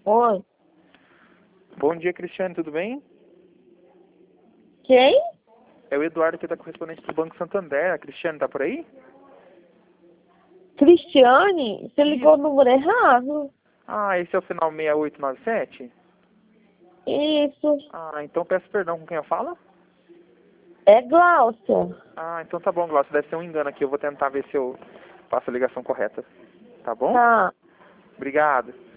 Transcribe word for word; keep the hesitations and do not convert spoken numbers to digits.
Oi. Bom dia, Cristiane, tudo bem? Quem? É o Eduardo aqui da correspondente do Banco Santander. A Cristiane tá por aí? Cristiane? Você ligou o número errado. Ah, esse é o final seis oito nove sete? Isso. Ah, então peço perdão com quem eu falo? É Glaucia. Ah, então tá bom, Glaucio. Deve ser um engano aqui. Eu vou tentar ver se eu faço a ligação correta. Tá bom? Tá. Obrigado.